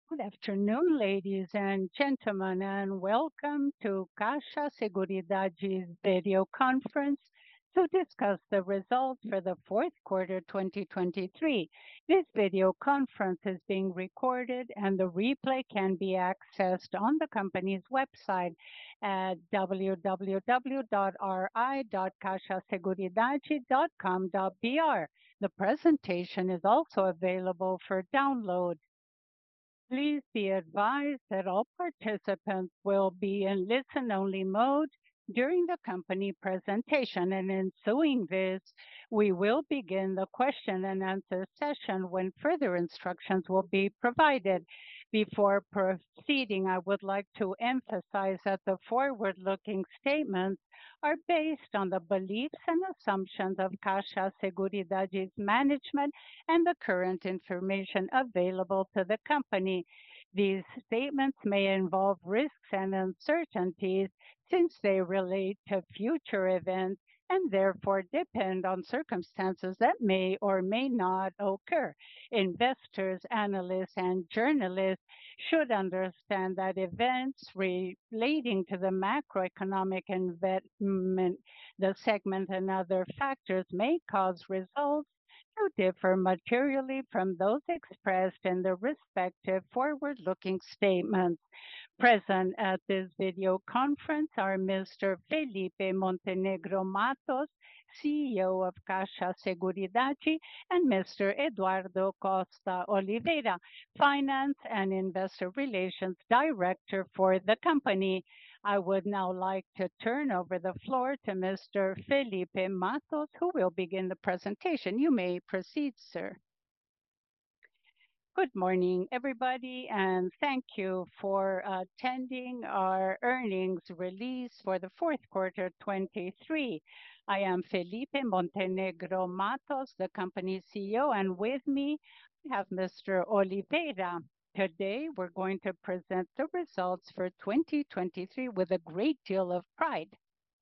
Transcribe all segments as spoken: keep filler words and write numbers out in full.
Good afternoon, ladies and gentlemen, and welcome to Caixa Seguridade's video conference to discuss the results for the fourth quarter twenty twenty-three. This video conference is being recorded and the replay can be accessed on the company's website at w w w dot r i dot caixa seguridade dot com dot b r. The presentation is also available for download. Please be advised that all participants will be in listen-only mode during the company presentation, and in doing this, we will begin the question and answer session when further instructions will be provided. Before proceeding, I would like to emphasize that the forward-looking statements are based on the beliefs and assumptions of Caixa Seguridade's management and the current information available to the company. These statements may involve risks and uncertainties since they relate to future events and therefore depend on circumstances that may or may not occur. Investors, analysts, and journalists should understand that events relating to the macroeconomic environment, the segment, and other factors may cause results to differ materially from those expressed in the respective forward-looking statements. Present at this video conference are Mister Felipe Montenegro Matos, C E O of Caixa Seguridade, and Mister Eduardo Costa Oliveira, Finance and Investor Relations Director for the company. I would now like to turn over the floor to Mister Felipe Matos, who will begin the presentation. You may proceed, sir. Good morning, everybody, and thank you for attending our earnings release for the fourth quarter twenty-three. I am Felipe Montenegro Matos, the company's C E O, and with me I have Mister Oliveira. Today, we're going to present the results for twenty twenty-three with a great deal of pride.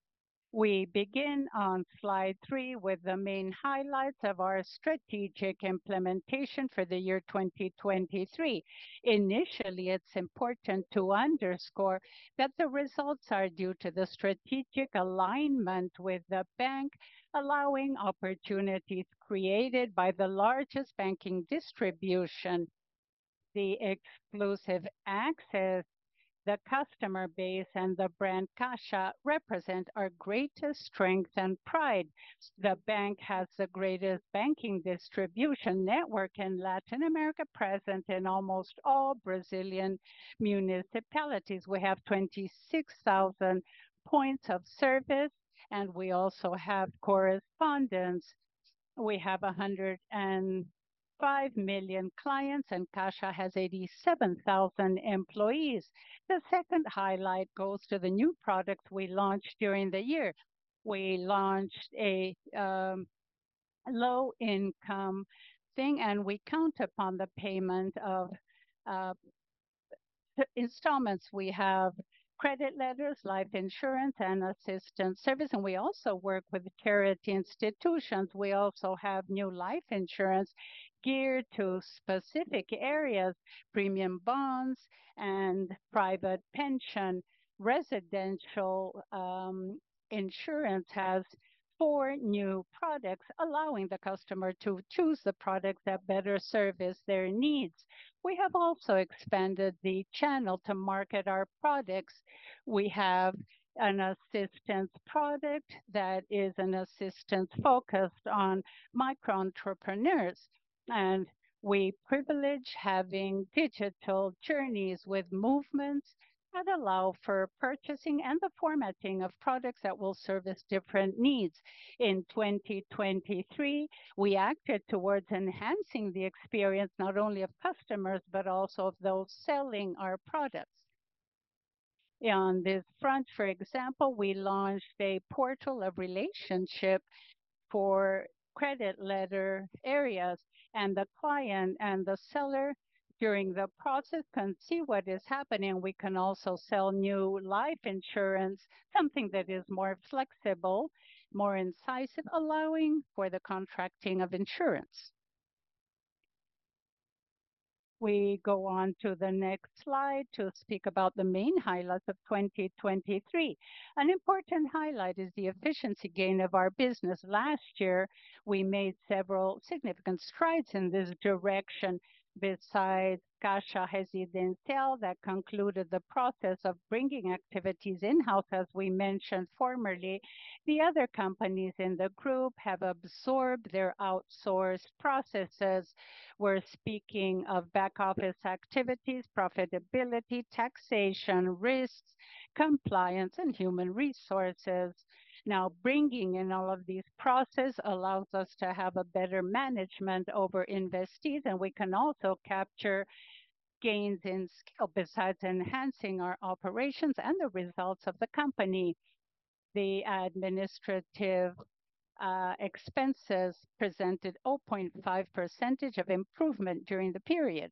We begin on slide three with the main highlights of our strategic implementation for the year twenty twenty-three. Initially, it's important to underscore that the results are due to the strategic alignment with the bank, allowing opportunities created by the largest banking distribution, the exclusive access, the customer base, and the brand Caixa represent our greatest strength and pride. The bank has the greatest banking distribution network in Latin America, present in almost all Brazilian municipalities. We have twenty-six thousand points of service, and we also have correspondents. We have one hundred five million clients, and Caixa has eighty-seven thousand employees. The second highlight goes to the new products we launched during the year. We launched a um, low income thing, and we count upon the payment of uh, installments. We have credit letters, life insurance, and assistance service. And we also work with charity institutions. We also have new life insurance geared to specific areas, premium bonds and private pension. Residential um, insurance has four new products, allowing the customer to choose the products that better service their needs. We have also expanded the channel to market our products. We have an assistance product that is an assistance focused on micro entrepreneurs. And we privilege having digital journeys with movements that allow for purchasing and the formatting of products that will service different needs. In twenty twenty-three, we acted towards enhancing the experience not only of customers, but also of those selling our products. On this front, for example, we launched a portal of relationship for credit letter areas, and the client and the seller during the process can see what is happening. We can also sell new life insurance, something that is more flexible, more incisive, allowing for the contracting of insurance. We go on to the next slide to speak about the main highlights of twenty twenty-three. An important highlight is the efficiency gain of our business. Last year, we made several significant strides in this direction. Besides Caixa Residencial, that concluded the process of bringing activities in-house, as we mentioned formerly, the other companies in the group have absorbed their outsourced processes. We're speaking of back office activities, profitability, taxation, risks, compliance, and human resources. Now, bringing in all of these processes allows us to have a better management over investees, and we can also capture gains in skill besides enhancing our operations and the results of the company. The administrative uh, expenses presented zero point five percentage of improvement during the period.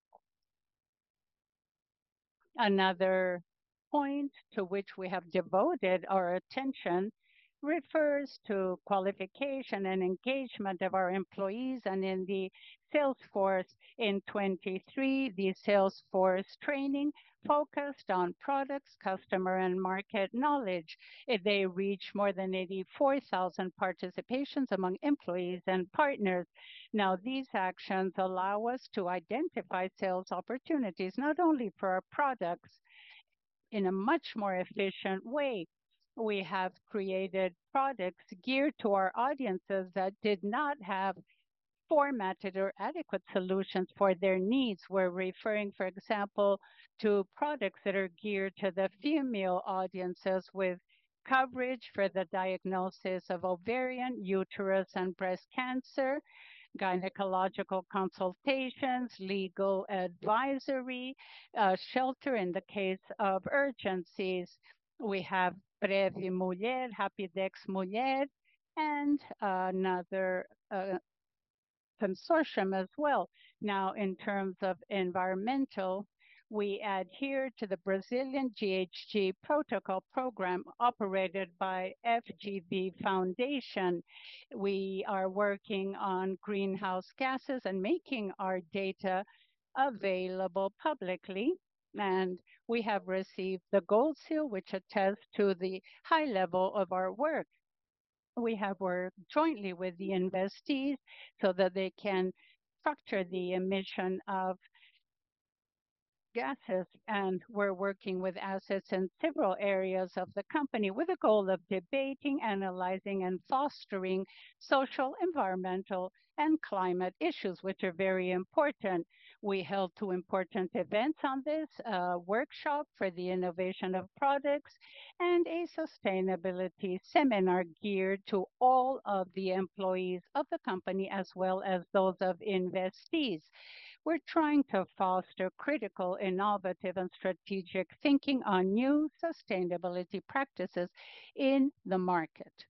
Another point to which we have devoted our attention refers to qualification and engagement of our employees, and in the Salesforce in twenty-three, the Salesforce training focused on products, customer, and market knowledge. Eh, They reached more than eighty-four thousand participations among employees and partners. Now, these actions allow us to identify sales opportunities, not only for our products in a much more efficient way. We have created products geared to our audiences that did not have formatted or adequate solutions for their needs. We're referring, for example, to products that are geared to the female audiences with coverage for the diagnosis of ovarian, uterus, and breast cancer, gynecological consultations, legal advisory, uh, shelter in the case of urgencies. We have Breve Mulher, Rapidex Mulher, and another uh, consortium as well. Now, in terms of environmental, we adhere to the Brazilian G H G protocol program operated by F G V Foundation. We are working on greenhouse gases and making our data available publicly. And we have received the Gold Seal, which attests to the high level of our work. We have worked jointly with the investees so that they can structure the emission of gases, and we're working with assets in several areas of the company with the goal of debating, analyzing, and fostering social, environmental, and climate issues, which are very important. We held two important events on this, a workshop for the innovation of products and a sustainability seminar geared to all of the employees of the company as well as those of investees. We're trying to foster critical, innovative, and strategic thinking on new sustainability practices in the market.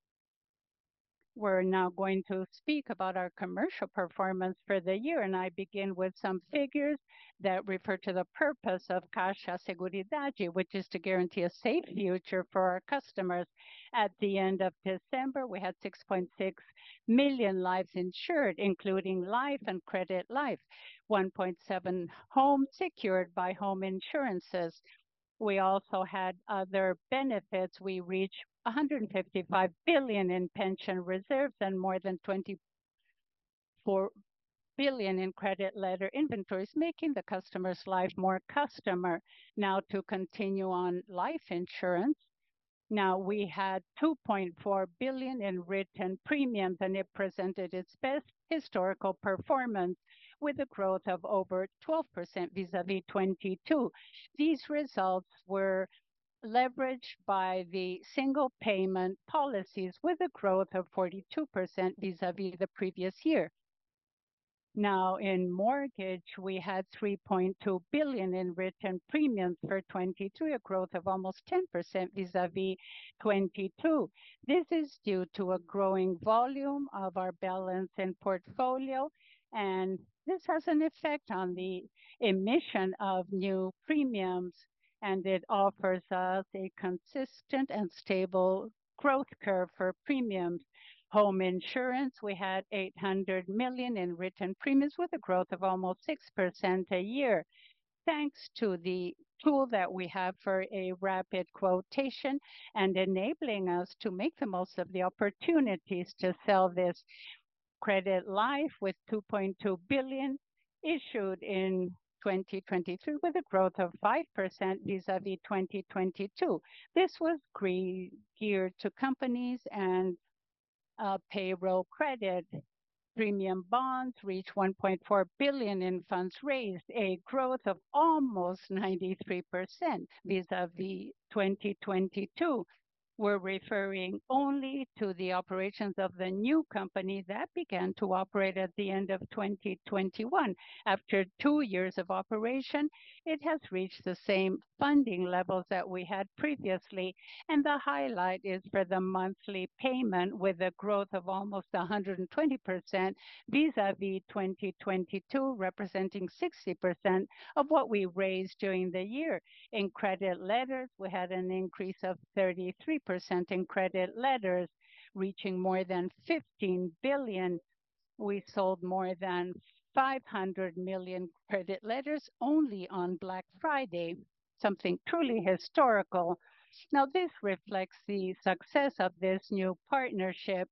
We're now going to speak about our commercial performance for the year, and I begin with some figures that refer to the purpose of Caixa Seguridade, which is to guarantee a safe future for our customers. At the end of December, we had six point six million lives insured, including life and credit life, one point seven homes secured by home insurances. We also had other benefits. We reached one hundred fifty-five billion in pension reserves and more than twenty-four billion in credit letter inventories, making the customer's life more customer. Now to continue on life insurance. Now we had two point four billion in written premiums, and it presented its best historical performance with a growth of over twelve percent vis-à-vis twenty-two. These results were leveraged by the single payment policies with a growth of forty-two percent vis-à-vis the previous year. Now, in mortgage, we had three point two billion in written premiums for twenty-three, a growth of almost ten percent vis-à-vis twenty-two. This is due to a growing volume of our balance in portfolio, and this has an effect on the emission of new premiums, and it offers us a consistent and stable growth curve for premiums. Home insurance, we had eight hundred million in written premiums with a growth of almost six percent a year, thanks to the tool that we have for a rapid quotation and enabling us to make the most of the opportunities to sell this. Credit Life with two point two billion issued in twenty twenty-three with a growth of five percent vis-à-vis twenty twenty-two. This was gre- geared to companies and uh, payroll credit. Premium bonds reached one point four billion in funds raised, a growth of almost ninety-three percent vis-à-vis twenty twenty-two. We're referring only to the operations of the new company that began to operate at the end of twenty twenty-one. After two years of operation, it has reached the same funding levels that we had previously, and the highlight is for the monthly payment with a growth of almost one hundred twenty percent vis-à-vis twenty twenty-two, representing sixty percent of what we raised during the year. In credit letters, we had an increase of thirty-three percent in credit letters, reaching more than fifteen billion. We sold more than five hundred million credit letters only on Black Friday, something truly historical. Now, this reflects the success of this new partnership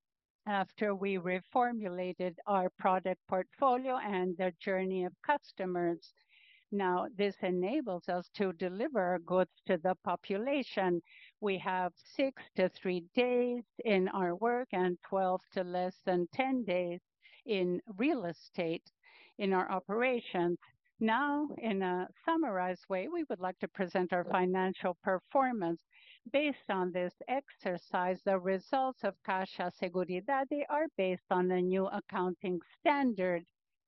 after we reformulated our product portfolio and the journey of customers. Now, this enables us to deliver our goods to the population. We have six to three days in our work and twelve to less than ten days in real estate in our operations. Now, in a summarized way, we would like to present our financial performance. Based on this exercise, the results of Caixa Seguridade are based on the new accounting standard,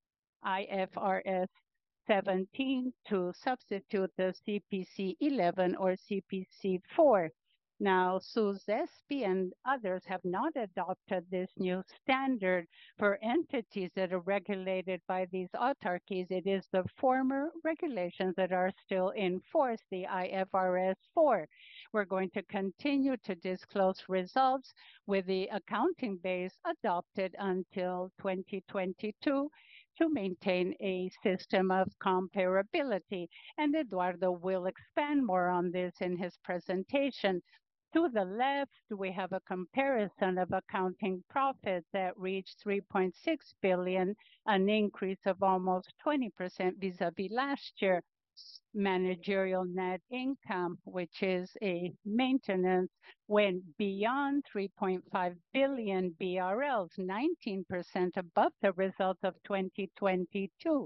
I F R S seventeen, to substitute the C P C eleven or C P C four. Now, SUSESP and others have not adopted this new standard. For entities that are regulated by these autarchies, it is the former regulations that are still in force, the I F R S four. We're going to continue to disclose results with the accounting base adopted until twenty twenty-two to maintain a system of comparability. And Eduardo will expand more on this in his presentation. To the left, we have a comparison of accounting profit that reached three point six billion, an increase of almost twenty percent vis-à-vis last year. Managerial net income, which is a maintenance, went beyond three point five billion B R Ls, nineteen percent above the results of twenty twenty-two.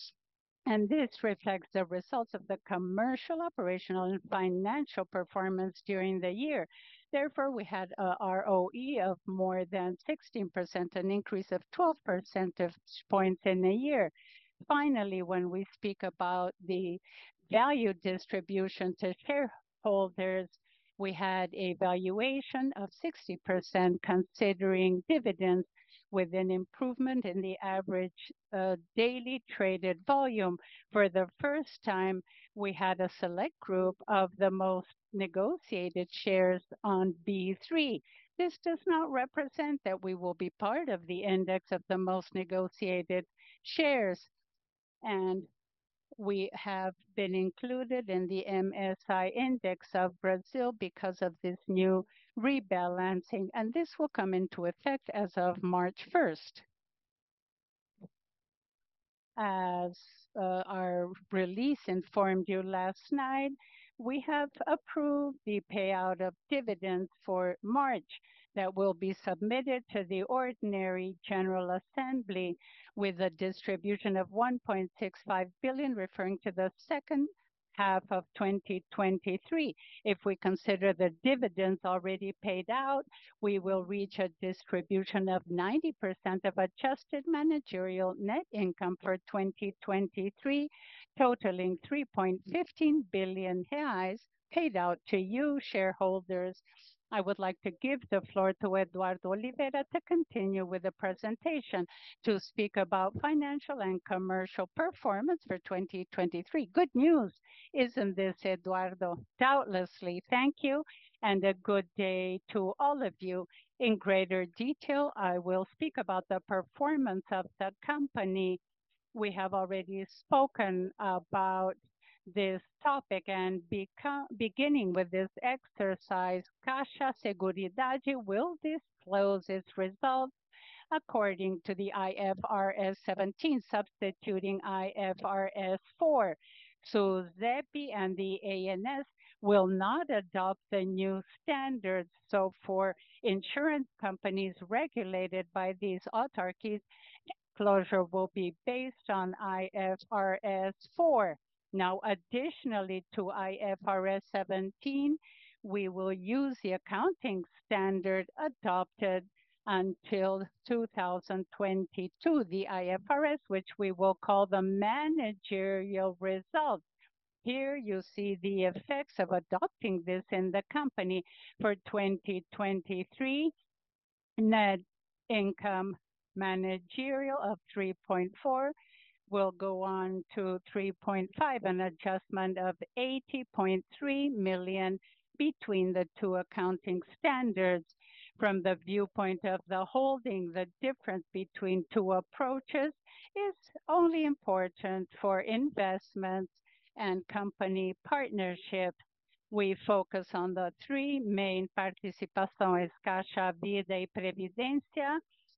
And this reflects the results of the commercial, operational, and financial performance during the year. Therefore, we had a R O E of more than sixteen percent, an increase of twelve percentage points in a year. Finally, when we speak about the value distribution to shareholders, we had a valuation of sixty percent considering dividends with an improvement in the average uh, daily traded volume. For the first time, we had a select group of the most negotiated shares on B three. This does not represent that we will be part of the index of the most negotiated shares, and we have been included in the M S I index of Brazil because of this new rebalancing, and this will come into effect as of March first. As uh, our release informed you last night, we have approved the payout of dividends for March that will be submitted to the ordinary General Assembly with a distribution of one point six five billion, referring to the second half of twenty twenty-three. If we consider the dividends already paid out, we will reach a distribution of ninety percent of adjusted managerial net income for twenty twenty-three, totaling three point one five billion reais paid out to you shareholders I would like to give the floor to Eduardo Oliveira to continue with the presentation to speak about financial and commercial performance for twenty twenty-three. Good news, isn't this, Eduardo? Doubtlessly. Thank you, and a good day to all of you. In greater detail, I will speak about the performance of the company. We have already spoken about this topic and beco- beginning with this exercise, Caixa Seguridade will disclose its results according to the I F R S seventeen, substituting I F R S four. So SUSEP and the A N S will not adopt the new standards. So for insurance companies regulated by these autarchies, closure will be based on I F R S four. Now, additionally to I F R S seventeen, we will use the accounting standard adopted until two thousand twenty-two, the I F R S, which we will call the managerial results. Here you see the effects of adopting this in the company for twenty twenty-three. Net income managerial of three point four will go on to three point five, an adjustment of eighty point three million between the two accounting standards. From the viewpoint of the holding, the difference between two approaches is only important for investments and company partnerships. We focus on the three main participações, Caixa Vida e Previdência,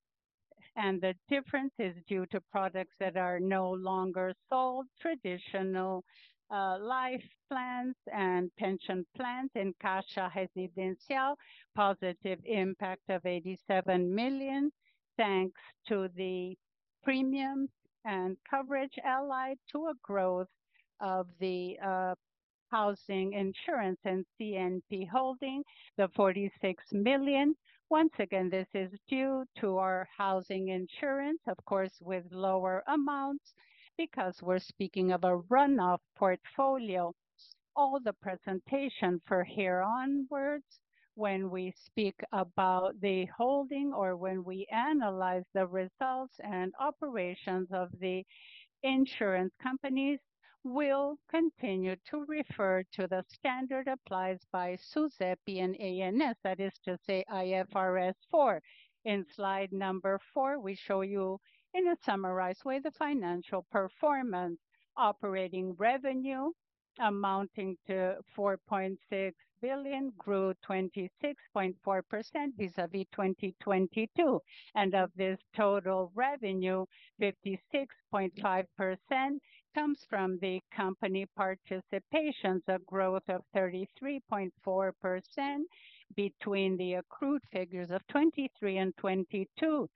and the difference is due to products that are no longer sold, traditional uh, life plans and pension plans in Caixa Residencial, positive impact of eighty-seven million, thanks to the premiums and coverage allied to a growth of the uh, housing insurance and C N P Holding, the forty-six million. Once again, this is due to our housing insurance, of course, with lower amounts because we're speaking of a runoff portfolio. All the presentation for here onwards, when we speak about the holding or when we analyze the results and operations of the insurance companies, will continue to refer to the standard applied by SUSEP and A N S, that is to say I F R S four. In slide number four, we show you in a summarized way the financial performance. Operating revenue amounting to four point six billion grew twenty-six point four percent vis-à-vis twenty twenty-two. And of this total revenue, fifty-six point five percent comes from the company participations, a growth of thirty-three point four percent between the accrued figures of twenty-three and twenty-two.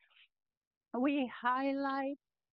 We highlight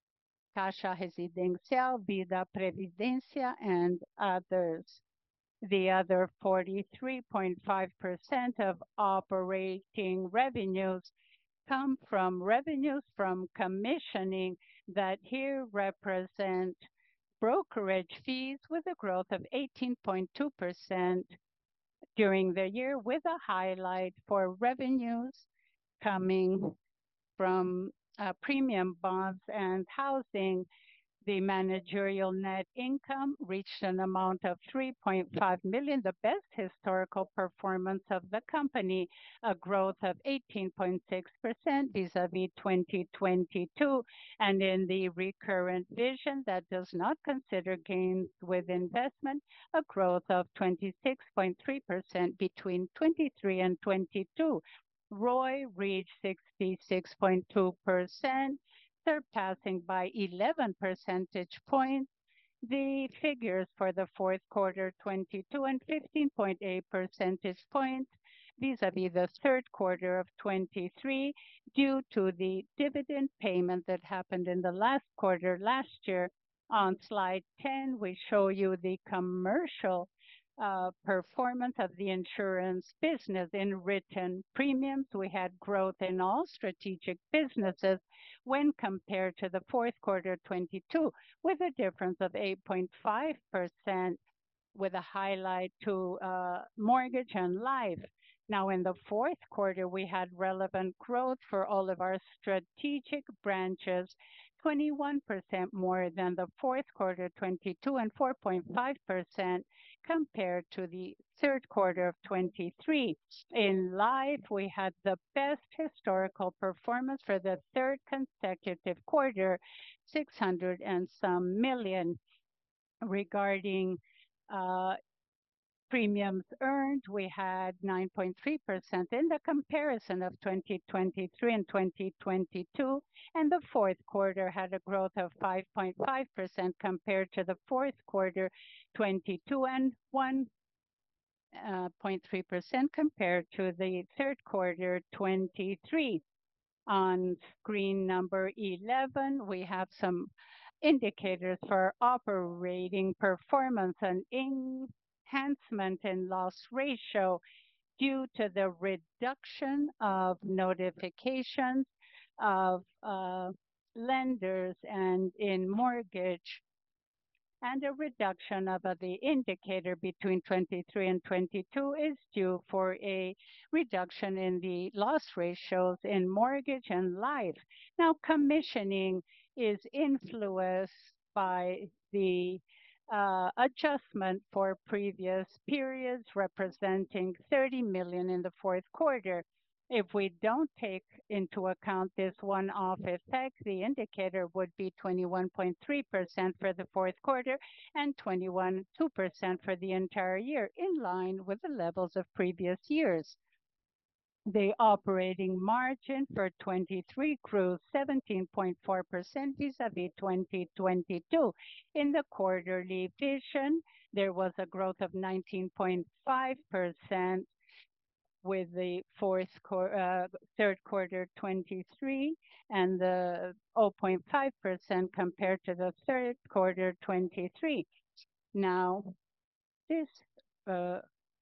Caixa Residencial, Vida Previdência, and others. The other forty-three point five percent of operating revenues come from revenues from commissioning that here represent brokerage fees with a growth of eighteen point two percent during the year, with a highlight for revenues coming from uh, premium bonds and housing. The managerial net income reached an amount of three point five million, the best historical performance of the company, a growth of eighteen point six percent vis-à-vis twenty twenty-two. And in the recurrent vision that does not consider gains with investment, a growth of twenty-six point three percent between twenty-three and twenty-two. R O I reached sixty-six point two percent, surpassing by eleven percentage points the figures for the fourth quarter twenty-two and fifteen point eight percentage points vis-à-vis the third quarter of twenty-three, due to the dividend payment that happened in the last quarter last year. On slide ten, we show you the commercial uh, performance of the insurance business. In written premiums, we had growth in all strategic businesses when compared to the fourth quarter twenty-two, with a difference of eight point five percent, with a highlight to uh, mortgage and life. Now, in the fourth quarter, we had relevant growth for all of our strategic branches, twenty-one percent more than the fourth quarter twenty-two and four point five percent compared to the third quarter of twenty-three. In life, we had the best historical performance for the third consecutive quarter, six hundred and some million. Regarding uh, premiums earned, we had nine point three percent in the comparison of twenty twenty-three and twenty twenty-two, and the fourth quarter had a growth of five point five percent compared to the fourth quarter twenty-two and one point three percent compared to the third quarter twenty-three. On screen number eleven, we have some indicators for operating performance and enhancement in loss ratio due to the reduction of notifications of uh, lenders and in mortgage, and a reduction of uh, the indicator between twenty-three and twenty-two is due for a reduction in the loss ratios in mortgage and life. Now, commissioning is influenced by the uh, adjustment for previous periods, representing thirty million in the fourth quarter. If we don't take into account this one-off effect, the indicator would be twenty-one point three percent for the fourth quarter and twenty-one point two percent for the entire year, in line with the levels of previous years. The operating margin for twenty-three grew seventeen point four percent vis-à-vis twenty twenty-two. In the quarterly vision, there was a growth of nineteen point five percent with the fourth quar- uh, third quarter twenty-three and the zero point five percent compared to the third quarter twenty-three. Now, this uh,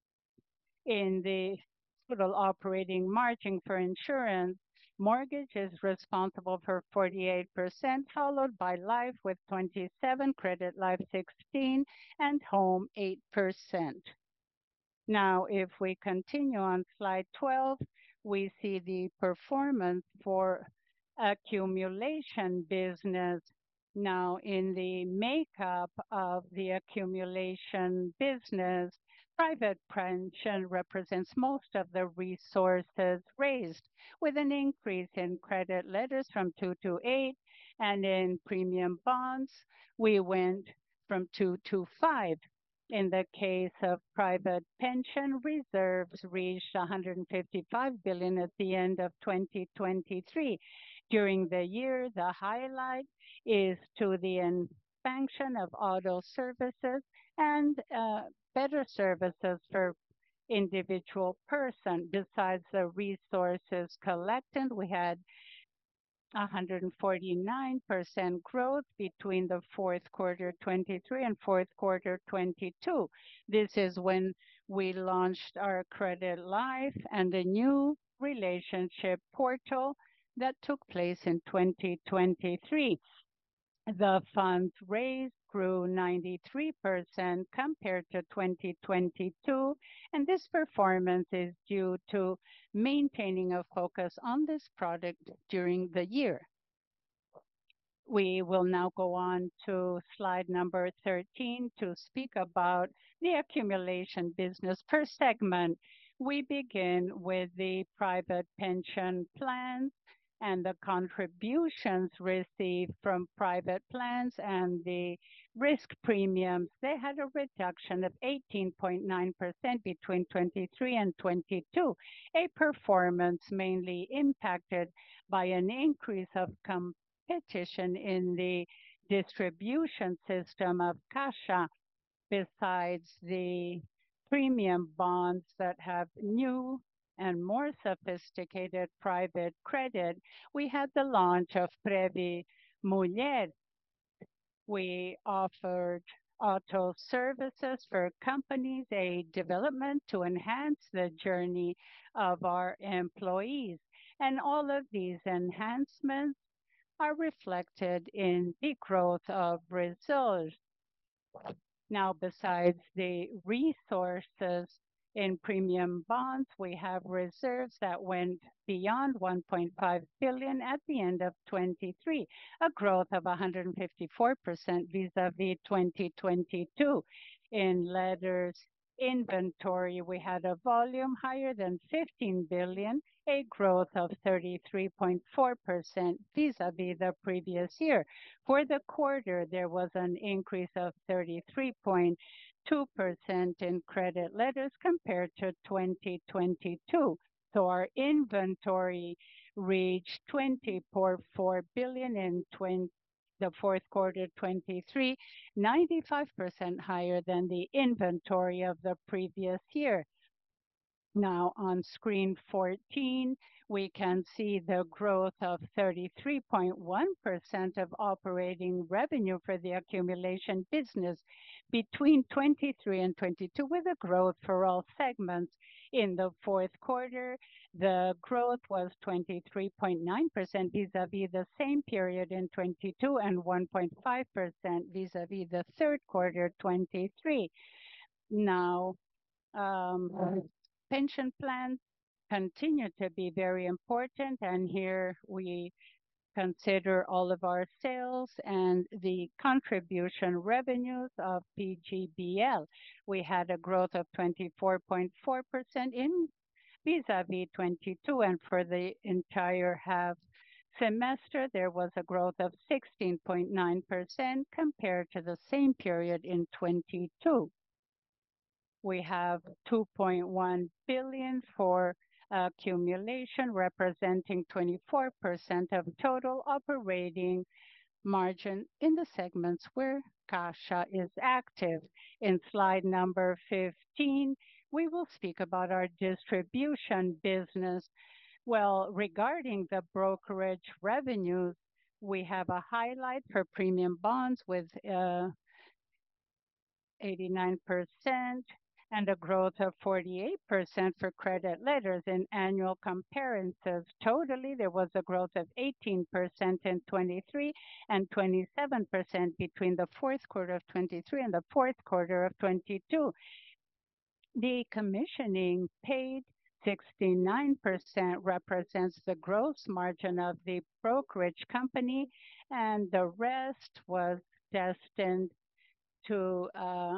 in the total operating margin for insurance, mortgage is responsible for forty-eight percent, followed by life with twenty-seven, credit life sixteen, and home eight percent. Now, if we continue on slide twelve, we see the performance for accumulation business. Now, in the makeup of the accumulation business, private pension represents most of the resources raised, with an increase in credit letters from two to eight, and in premium bonds, we went from two to five. In the case of private pension, reserves reached one hundred fifty-five billion at the end of twenty twenty-three. During the year, the highlight is to the expansion of auto services and uh, better services for individual person. Besides the resources collected, we had one hundred forty-nine percent growth between the fourth quarter twenty-three and fourth quarter twenty-two. This is when we launched our credit life and the new relationship portal that took place in twenty twenty-three. The funds raised grew ninety-three percent compared to twenty twenty-two, and this performance is due to maintaining a focus on this product during the year. We will now go on to slide number thirteen to speak about the accumulation business per segment. We begin with the private pension plans and the contributions received from private plans and the risk premiums. They had a reduction of eighteen point nine percent between twenty-three and twenty-two, a performance mainly impacted by an increase of competition in the distribution system of Caixa. Besides the premium bonds that have new and more sophisticated private credit, we had the launch of Previ Mulher. We offered auto services for companies, a development to enhance the journey of our employees. And all of these enhancements are reflected in the growth of results. Now, besides the resources In premium bonds, we have reserves that went beyond one point five billion at the end of twenty-three, a growth of one hundred fifty-four percent vis-à-vis twenty twenty-two. In letters inventory, we had a volume higher than fifteen billion, a growth of thirty-three point four percent vis-à-vis the previous year. For the quarter, there was an increase of thirty-three point two percent in credit letters compared to twenty twenty-two. So our inventory reached twenty point four billion in twenty the fourth quarter twenty-three, ninety-five percent higher than the inventory of the previous year. Now on screen fourteen, we can see the growth of thirty-three point one percent of operating revenue for the accumulation business between twenty-three and twenty-two, with a growth for all segments. In the fourth quarter, the growth was twenty-three point nine percent vis-à-vis the same period in twenty-two and one point five percent vis-à-vis the third quarter twenty-three. Now, um, pension plans continue to be very important, and here we consider all of our sales and the contribution revenues of P G B L. We had a growth of twenty-four point four percent in vis-à-vis twenty-two, and for the entire half semester, there was a growth of sixteen point nine percent compared to the same period in twenty-two. We have two point one billion for accumulation, representing twenty-four percent of total operating margin in the segments where Caixa is active. In slide number fifteen, we will speak about our distribution business. Well, regarding the brokerage revenues, we have a highlight for premium bonds with uh, eighty-nine percent and a growth of forty-eight percent for credit letters. In annual comparisons, totally there was a growth of eighteen percent in twenty-three and twenty-seven percent between the fourth quarter of twenty-three and the fourth quarter of twenty-two. The commissioning paid sixty-nine percent represents the gross margin of the brokerage company, and the rest was destined to uh,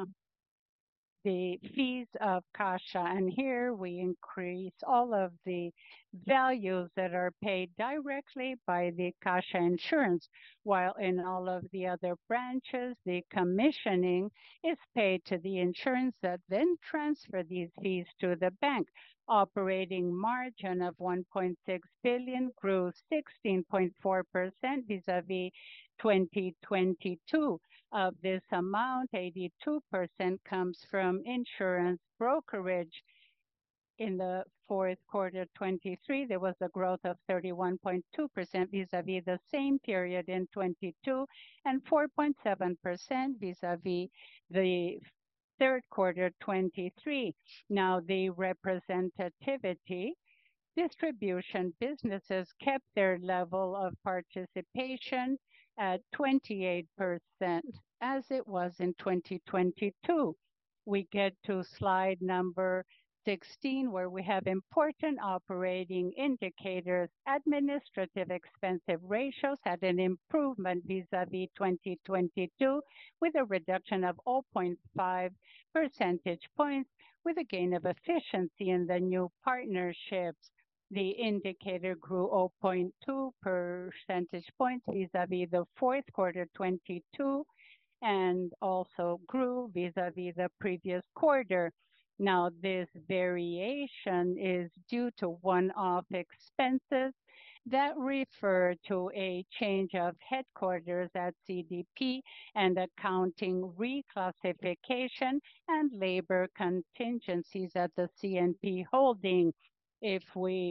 the fees of Caixa. And here we increase all of the values that are paid directly by the Caixa insurance, while in all of the other branches, the commissioning is paid to the insurance that then transfer these fees to the bank. Operating margin of one point six billion grew sixteen point four percent vis-à-vis twenty twenty-two. Of this amount, eighty-two percent comes from insurance brokerage. In the fourth quarter twenty-three, there was a growth of thirty-one point two percent vis-à-vis the same period in twenty-two and four point seven percent vis-à-vis the third quarter twenty-three. Now, the representativity distribution businesses kept their level of participation at twenty-eight percent, as it was in twenty twenty-two. We get to slide number sixteen, where we have important operating indicators. Administrative expensive ratios had an improvement vis-à-vis twenty twenty-two, with a reduction of zero point five percentage points, with a gain of efficiency in the new partnerships. The indicator grew zero point two percentage points vis-à-vis the fourth quarter twenty-two, and also grew vis-à-vis the previous quarter. Now, this variation is due to one-off expenses that refer to a change of headquarters at C D P and accounting reclassification and labor contingencies at the C N P holding. If we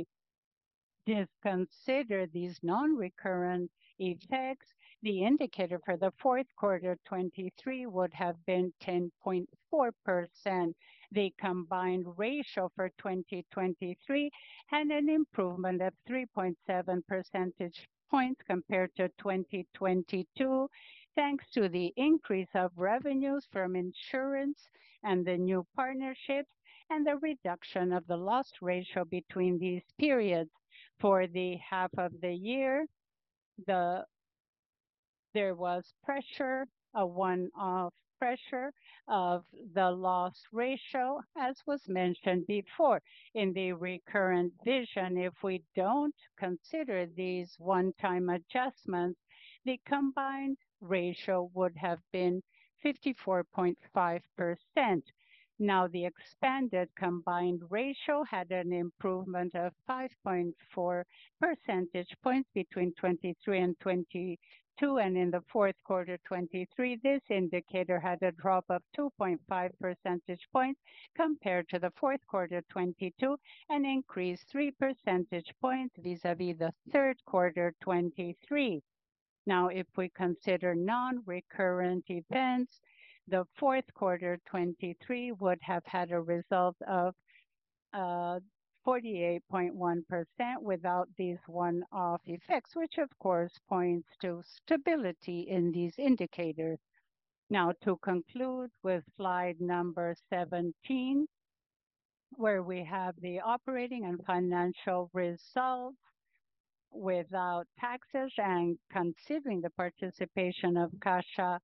disconsider these non-recurrent effects, the indicator for the fourth quarter twenty-three would have been ten point four percent. The combined ratio for twenty twenty-three had an improvement of three point seven percentage points compared to twenty twenty-two, thanks to the increase of revenues from insurance and the new partnerships, and the reduction of the loss ratio between these periods. For the half of the year, the there was pressure, a one-off pressure of the loss ratio, as was mentioned before. In the recurrent vision, if we don't consider these one-time adjustments, the combined ratio would have been fifty-four point five percent. Now, the expanded combined ratio had an improvement of five point four percentage points between twenty-three and twenty two, and in the fourth quarter twenty-three, this indicator had a drop of two point five percentage points compared to the fourth quarter twenty-two, and increased three percentage points vis-à-vis the third quarter twenty-three. Now, if we consider non-recurrent events, the fourth quarter twenty-three would have had a result of uh, forty-eight point one percent without these one-off effects, which of course points to stability in these indicators. Now, to conclude with slide number seventeen, where we have the operating and financial results without taxes and considering the participation of Caixa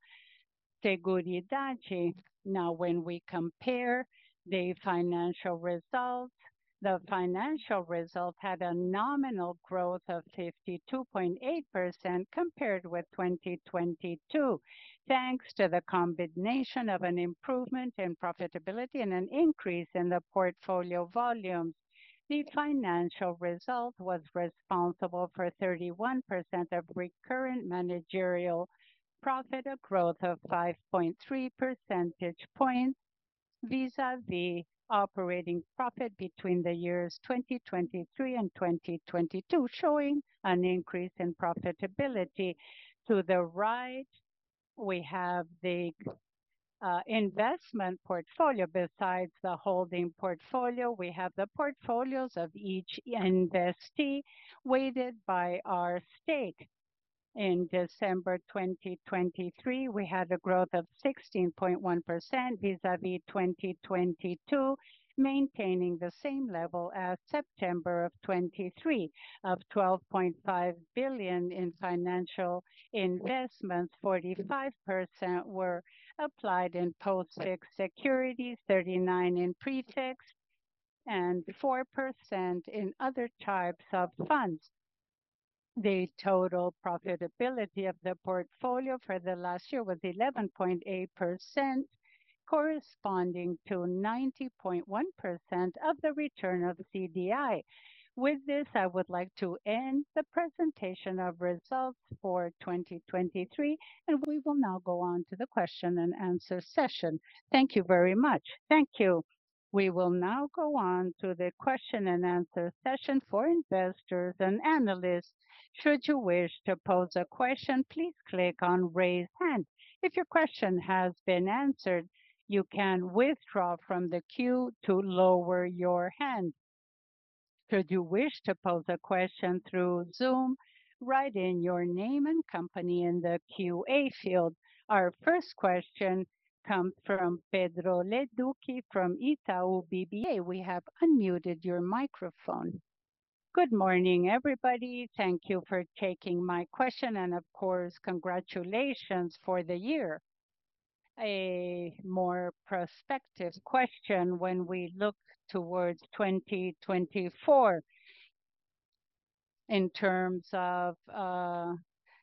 Seguridade. Now, when we compare the financial results, the financial result had a nominal growth of fifty-two point eight percent compared with twenty twenty-two, thanks to the combination of an improvement in profitability and an increase in the portfolio volumes. The financial result was responsible for thirty-one percent of recurrent managerial profit, a growth of five point three percentage points vis-à-vis operating profit between the years twenty twenty-three and twenty twenty-two, showing an increase in profitability. To the right, we have the uh, investment portfolio. Besides the holding portfolio, we have the portfolios of each investee weighted by our stake. In December twenty twenty-three, we had a growth of sixteen point one percent vis-à-vis twenty twenty-two, maintaining the same level as September of twenty-three of twelve point five billion in financial investments. forty-five percent were applied in post-fixed securities, thirty-nine in prefixed, and four percent in other types of funds. The total profitability of the portfolio for the last year was eleven point eight percent, corresponding to ninety point one percent of the return of C D I. With this, I would like to end the presentation of results for twenty twenty-three, and we will now go on to the question and answer session. Thank you very much. Thank you. We will now go on to the question and answer session for investors and analysts. Should you wish to pose a question, please click on Raise Hand. If your question has been answered, you can withdraw from the queue to lower your hand. Should you wish to pose a question through Zoom, write in your name and company in the Q A field. Our first question comes from Pedro Leduc from Itaú B B A. We have unmuted your microphone. Good morning, everybody. Thank you for taking my question, and of course, congratulations for the year. A more prospective question when we look towards twenty twenty-four in terms of uh,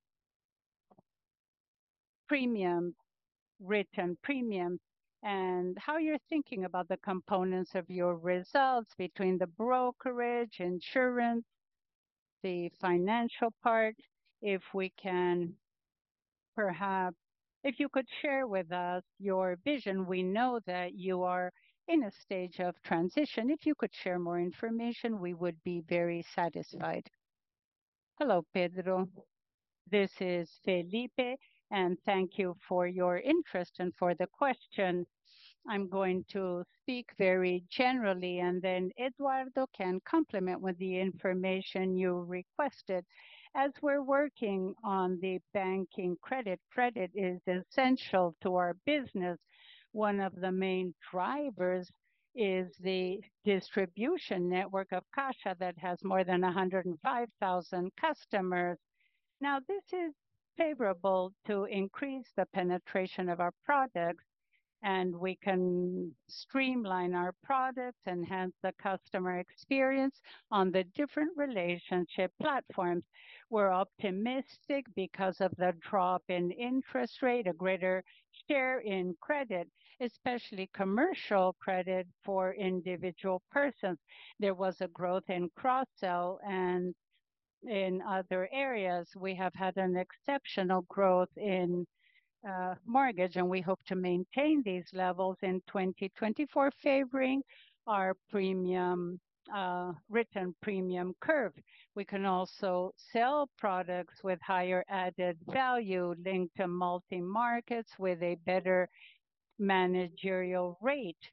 premiums, written premiums, and how you're thinking about the components of your results between the brokerage, insurance, the financial part. If we can perhaps, if you could share with us your vision. We know that you are in a stage of transition. If you could share more information, we would be very satisfied. Hello, Pedro. This is Felipe, and thank you for your interest and for the question. I'm going to speak very generally, and then Eduardo can complement with the information you requested. As we're working on the banking credit, credit is essential to our business. One of the main drivers is the distribution network of Caixa that has more than one hundred five thousand customers. Now, this is favorable to increase the penetration of our products, and we can streamline our products, enhance the customer experience on the different relationship platforms. We're optimistic because of the drop in interest rate, a greater share in credit, especially commercial credit for individual persons. There was a growth in cross-sell, and in other areas, we have had an exceptional growth in uh, mortgage, and we hope to maintain these levels in twenty twenty-four, favoring our premium uh, written premium curve. We can also sell products with higher added value linked to multi-markets with a better managerial rate.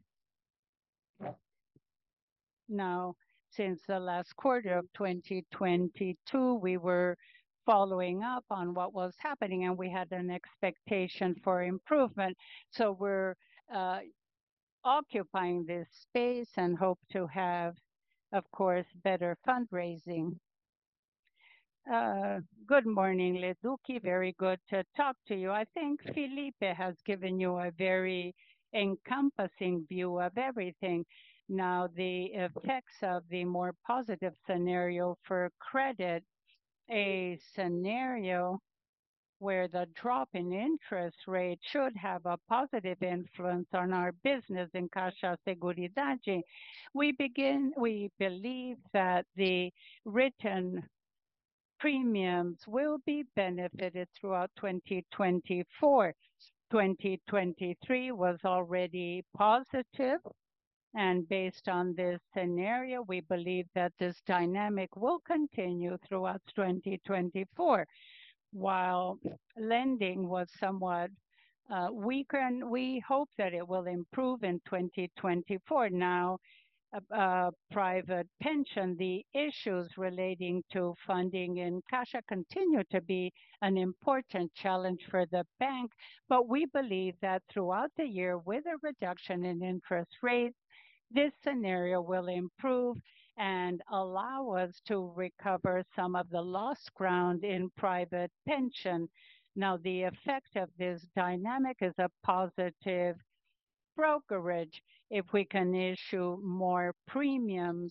Now, since the last quarter of twenty twenty-two, we were following up on what was happening, and we had an expectation for improvement. So we're uh, occupying this space and hope to have, of course, better fundraising. Uh, good morning, Leduc. Very good to talk to you. I think Felipe has given you a very encompassing view of everything. Now, the effects of the more positive scenario for credit, a scenario where the drop in interest rate should have a positive influence on our business in Caixa Seguridade. We begin, we believe that the written premiums will be benefited throughout twenty twenty-four. twenty twenty-three was already positive, and based on this scenario, we believe that this dynamic will continue throughout twenty twenty-four. While lending was somewhat uh, weaker, and we hope that it will improve in twenty twenty-four. Now, uh, private pension, the issues relating to funding in Caixa continue to be an important challenge for the bank, but we believe that throughout the year, with a reduction in interest rates, this scenario will improve and allow us to recover some of the lost ground in private pension. Now, the effect of this dynamic is a positive brokerage. If we can issue more premiums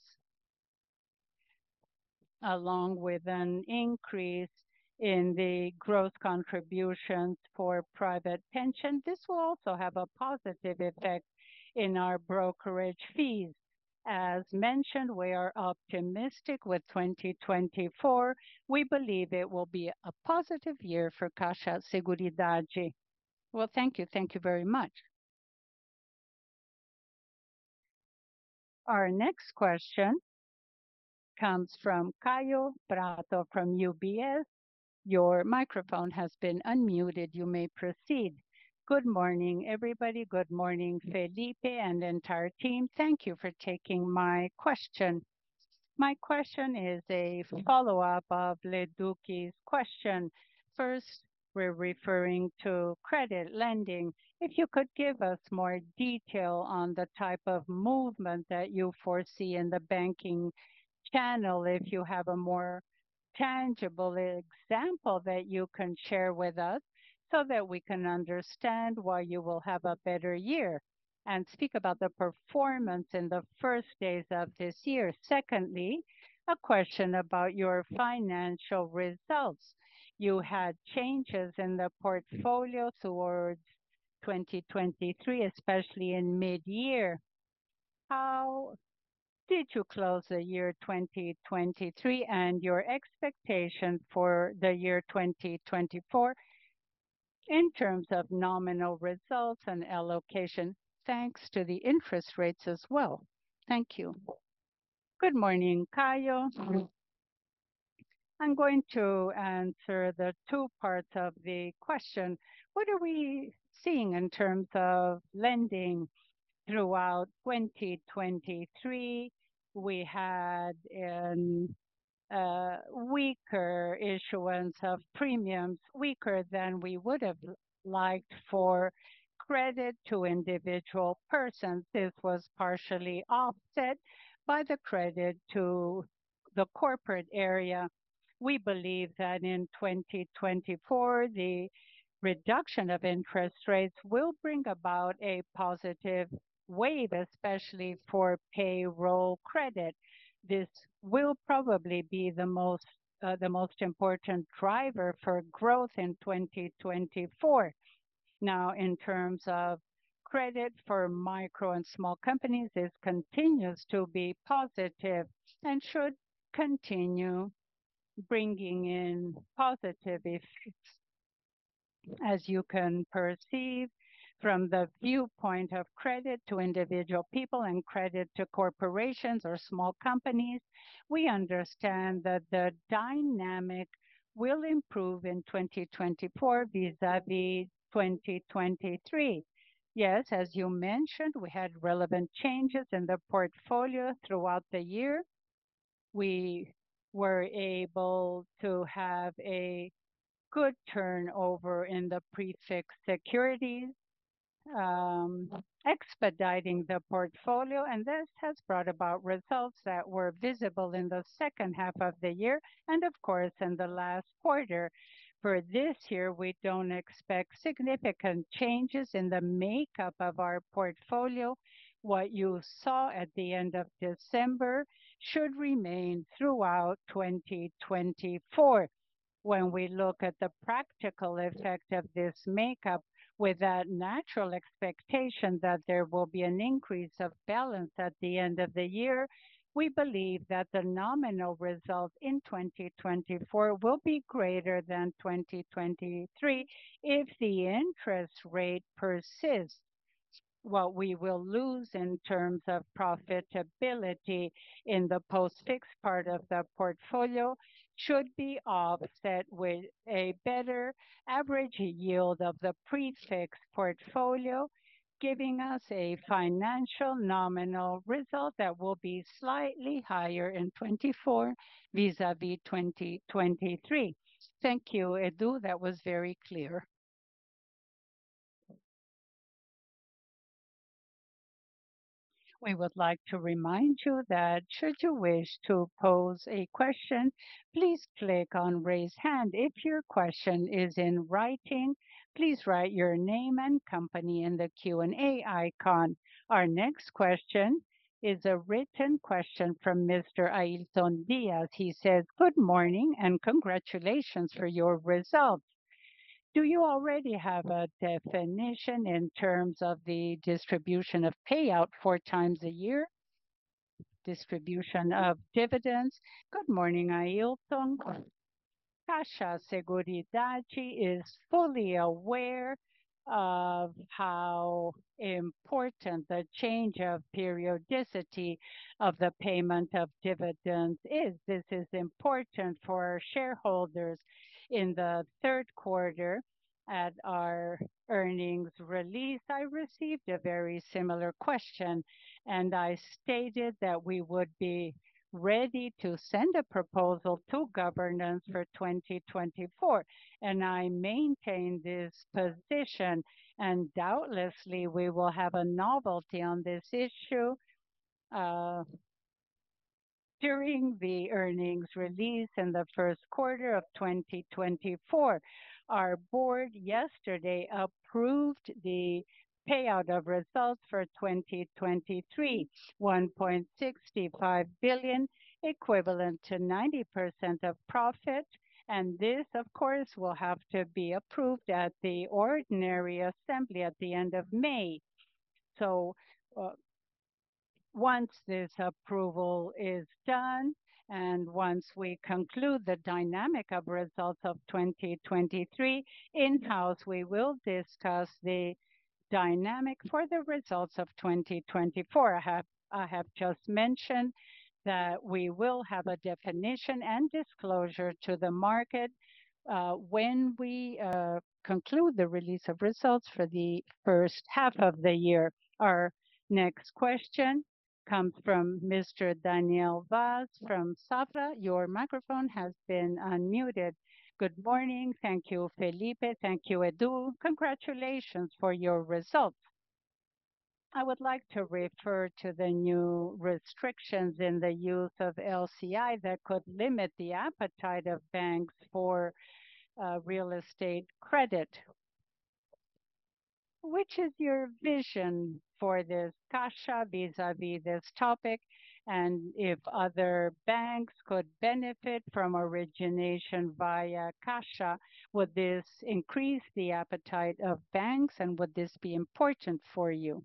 along with an increase in the gross contributions for private pension, this will also have a positive effect in our brokerage fees. As mentioned, we are optimistic with twenty twenty-four. We believe it will be a positive year for Caixa Seguridade. Well, thank you. Thank you very much. Our next question comes from Caio Prato from U B S. Your microphone has been unmuted. You may proceed. Good morning, everybody. Good morning, Felipe and the entire team. Thank you for taking my question. My question is a follow-up of Leduc's question. First, we're referring to credit lending. If you could give us more detail on the type of movement that you foresee in the banking channel, if you have a more tangible example that you can share with us so that we can understand why you will have a better year and speak about the performance in the first days of this year. Secondly, a question about your financial results. You had changes in the portfolio towards twenty twenty-three, especially in mid-year. How did you close the year twenty twenty-three and your expectation for the year twenty twenty-four in terms of nominal results and allocation, thanks to the interest rates as well? Thank you. Good morning, Caio. I'm going to answer the two parts of the question. What are we seeing in terms of lending throughout twenty twenty-three? We had an uh, weaker issuance of premiums, weaker than we would have liked for credit to individual persons. This was partially offset by the credit to the corporate area. We believe that in twenty twenty-four, the reduction of interest rates will bring about a positive wave, especially for payroll credit. This will probably be the most uh, the most important driver for growth in twenty twenty-four. Now, in terms of credit for micro and small companies, this continues to be positive and should continue bringing in positive effects. As you can perceive, from the viewpoint of credit to individual people and credit to corporations or small companies, we understand that the dynamic will improve in twenty twenty-four vis-à-vis twenty twenty-three. Yes, as you mentioned, we had relevant changes in the portfolio throughout the year. We were able to have a good turnover in the prefix securities, um, expediting the portfolio, and this has brought about results that were visible in the second half of the year and, of course, in the last quarter. For this year, we don't expect significant changes in the makeup of our portfolio. What you saw at the end of December should remain throughout twenty twenty-four. When we look at the practical effect of this makeup, with that natural expectation that there will be an increase of balance at the end of the year, we believe that the nominal result in twenty twenty-four will be greater than twenty twenty-three if the interest rate persists. What we will lose in terms of profitability in the post-fixed part of the portfolio should be offset with a better average yield of the prefix portfolio, giving us a financial nominal result that will be slightly higher in twenty-four vis-à-vis twenty twenty-three. Thank you, Edu. That was very clear. We would like to remind you that should you wish to pose a question, please click on raise hand. If your question is in writing, please write your name and company in the Q and A icon. Our next question is a written question from Mister Ailton Diaz. He says, "Good morning and congratulations for your results. Do you already have a definition in terms of the distribution of payout four times a year, distribution of dividends?" Good morning, Ailton. Caixa Seguridade is fully aware of how important the change of periodicity of the payment of dividends is. This is important for our shareholders. In the third quarter, at our earnings release, I received a very similar question, and I stated that we would be ready to send a proposal to governance for twenty twenty-four. And I maintain this position, and doubtlessly we will have a novelty on this issue uh, during the earnings release in the first quarter of twenty twenty-four. Our board yesterday approved the payout of results for twenty twenty-three, one point six five billion, equivalent to ninety percent of profit. And this, of course, will have to be approved at the ordinary assembly at the end of May. So uh, once this approval is done, and once we conclude the dynamic of results of twenty twenty-three, in-house, we will discuss the dynamic for the results of twenty twenty-four. I have, I have just mentioned that we will have a definition and disclosure to the market uh, when we uh, conclude the release of results for the first half of the year. Our next question comes from Mister Daniel Vaz from Safra. Your microphone has been unmuted. Good morning. Thank you, Felipe. Thank you, Edu. Congratulations for your results. I would like to refer to the new restrictions in the use of L C I that could limit the appetite of banks for uh, real estate credit. Which is your vision for this Caixa vis-à-vis this topic? And if other banks could benefit from origination via Caixa, would this increase the appetite of banks and would this be important for you?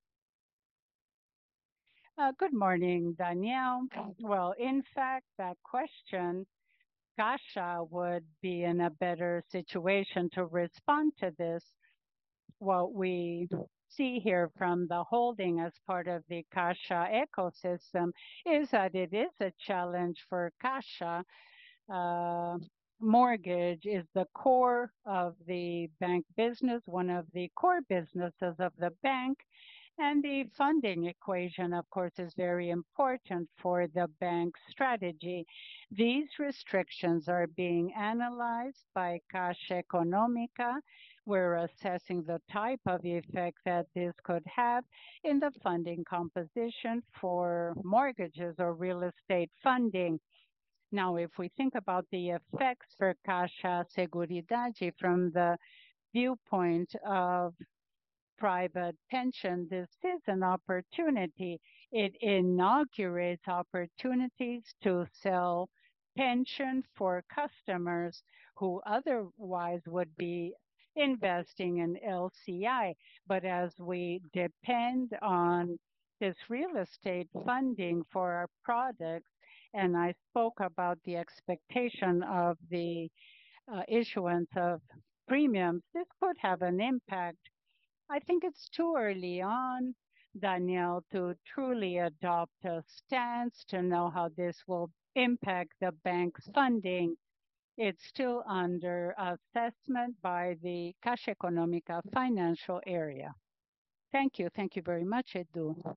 Uh, good morning, Danielle. Well, in fact, that question, Caixa would be in a better situation to respond to this. What we see here from the holding as part of the Caixa ecosystem is that it is a challenge for Caixa. Uh, mortgage is the core of the bank business, one of the core businesses of the bank. And the funding equation, of course, is very important for the bank's strategy. These restrictions are being analyzed by Caixa Econômica. We're assessing the type of effect that this could have in the funding composition for mortgages or real estate funding. Now, if we think about the effects for Caixa Seguridade from the viewpoint of private pension, this is an opportunity. It inaugurates opportunities to sell pension for customers who otherwise would be investing in L C I. But as we depend on this real estate funding for our products, and I spoke about the expectation of the uh, issuance of premiums, this could have an impact. I think it's too early on, Danielle, to truly adopt a stance to know how this will impact the bank's funding. It's still under assessment by the Caixa Econômica financial area. Thank you. Thank you very much, Edu.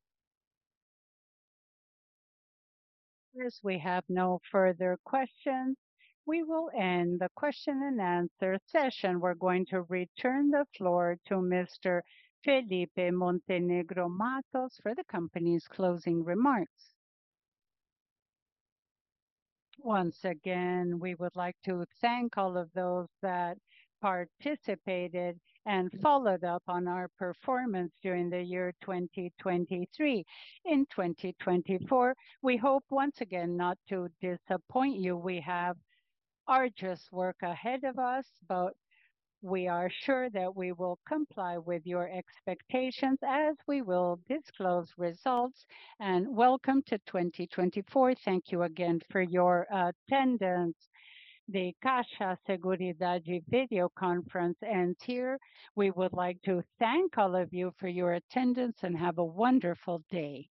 As we have no further questions, we will end the question and answer session. We're going to return the floor to Mister Felipe Montenegro Matos for the company's closing remarks. Once again, we would like to thank all of those that participated and followed up on our performance during the year twenty twenty-three. In twenty twenty-four, we hope once again not to disappoint you. We have arduous work ahead of us, but we are sure that we will comply with your expectations as we will disclose results. And welcome to twenty twenty-four. Thank you again for your attendance. The Caixa Seguridade video conference ends here. We would like to thank all of you for your attendance and have a wonderful day.